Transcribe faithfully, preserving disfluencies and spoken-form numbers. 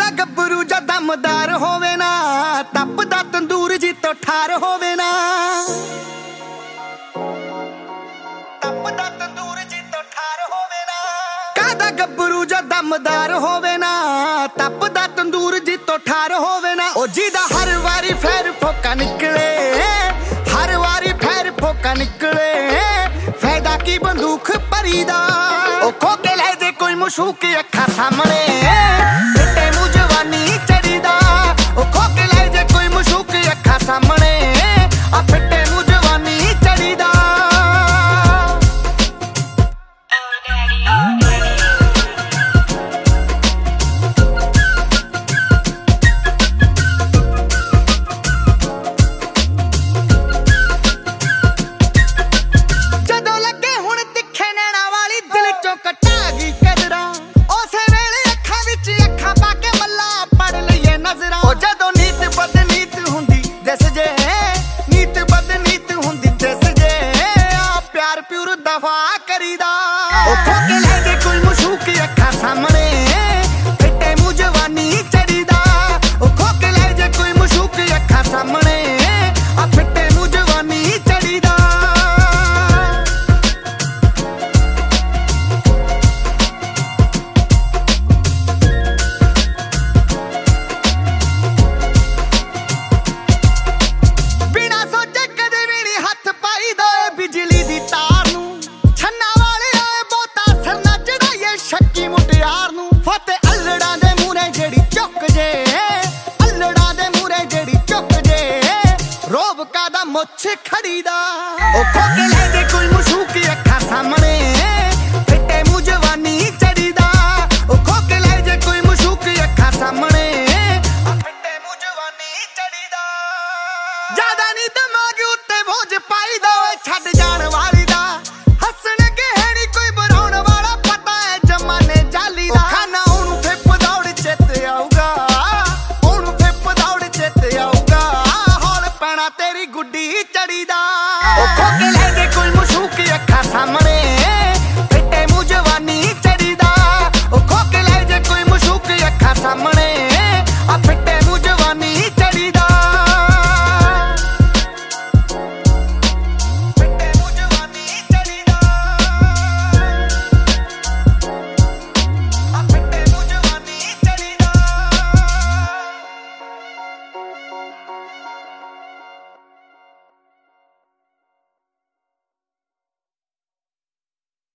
ਗੱਭਰੂ ਜਾਂ ਦਮਦਾਰ ਹੋਵੇ ਨਾ, ਤਪਦਾ ਤੰਦੂਰ ਜੀ ਤੋਂ ਠਾਰ ਹੋਵੇ ਨਾ, ਤਪਦਾ ਤੰਦੂਰ ਜੀ ਤੋਂ ਠਾਰ ਹੋਵੇ ਨਾ। ਕਾਹਦਾ ਗੱਭਰੂ ਜਾਂ ਦਮਦਾਰ ਹੋਵੇ ਨਾ, ਤਪਦਾ ਤੰਦੂਰ ਜੀ ਤੋਂ ਠਾਰ ਹੋਵੇ ਨਾ। ਉਹ ਜਿਹਦਾ ਹਰ ਵਾਰੀ ਫੇਰ ਫੋਕਾ ਨਿਕਲੇ, ਹਰ ਵਾਰੀ ਫੇਰ ਫੋਕਾ ਨਿਕਲੇ, ਫਾਇਦਾ ਕੀ ਬੰਦੂਕ ਭਰੀ ਦਾ। ਉਹ ਖੋ ਕੇ ਲੈ ਜੇ ਕੋਈ ਮਸ਼ੂਕ ਅੱਖਾਂ ਸਾਹਮਣੇ, ਫਿੱਟੇ ਮੂੰਹ ਜਵਾਨੀ ਚੜੀ ਦਾ। ਉਹ ਖੋ ਕੇ ਲੈ ਜੇ ਕੋਈ ਮਸ਼ੂਕ ਅੱਖਾਂ ਸਾਹਮਣੇ, ਆ ਫਿੱਟੇ ਮੂੰਹ ਜਵਾਨੀ ਚੜੀ ਦਾ। ਜਦੋਂ ਲੱਗੇ ਹੁਣ ਤਿੱਖੇ ਨੈਣਾ ਵਾਲੀ ਦਿਲ ਚੋਂ ਕਟਾ ਗਈ ਕਦਰਾਂ, ਉਸੇ ਵੇਲੇ ਅੱਖਾਂ ਵਿੱਚ ਅੱਖਾਂ ਪਾ ਕੇ ਮੱਲਾ ਪੜ ਲਈਏ ਨਜ਼ਰਾਂ। ਉਹ ਜਦੋਂ ਨੀਤ ਬਦਨੀਤ ਹੁੰਦੀ ਦਿਸ ਜੇ, ਨੀਤ ਬਦਨੀਤ ਹੁੰਦੀ ਦਿਸ ਜੇ, ਆ ਪਿਆਰ ਪਿਉਰ ਦਫਾ ਕਰੀਦਾ। ਉਹ ਖੋ ਕੇ